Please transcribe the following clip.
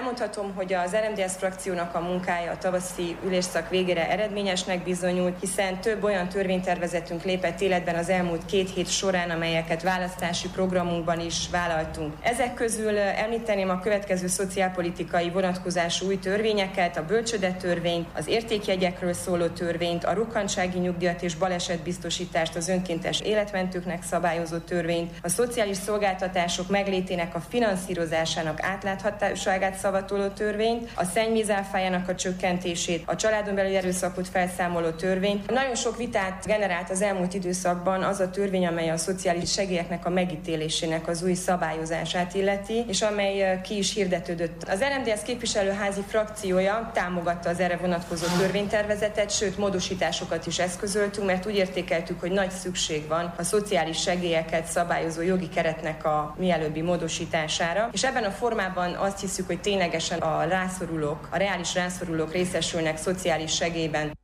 Elmondhatom, hogy az RMDSZ frakciónak a munkája a tavaszi ülésszak végére eredményesnek bizonyult, hiszen több olyan törvénytervezetünk lépett életben az elmúlt 2 hét során, amelyeket választási programunkban is vállaltunk. Ezek közül említeném a következő szociálpolitikai vonatkozású új törvényeket, a bölcsődetörvényt, az értékjegyekről szóló törvényt, a rokkantsági nyugdíjat és balesetbiztosítást, az önkéntes életmentőknek szabályozó törvényt, a szociális szolgáltatások meglétének a finanszírozásának átláthatóságát szavatoló törvényt, a szennyvíz áfájának a csökkentését, a családon belüli erőszakot felszámoló törvényt. Nagyon sok vitát generált az elmúlt időszakban az a törvény, amely a szociális segélyeknek a megítélésének az új szabályozását illeti, és amely ki is hirdetődött. Az RMDSZ képviselőházi frakciója támogatta az erre vonatkozó törvénytervezetet, sőt módosításokat is eszközöltünk, mert úgy értékeltük, hogy nagy szükség van a szociális segélyeket szabályozó jogi keretnek a mielőbbi módosítására. És ebben a formában azt hiszük, hogy ténylegesen a reális rászorulók részesülnek szociális segélyben.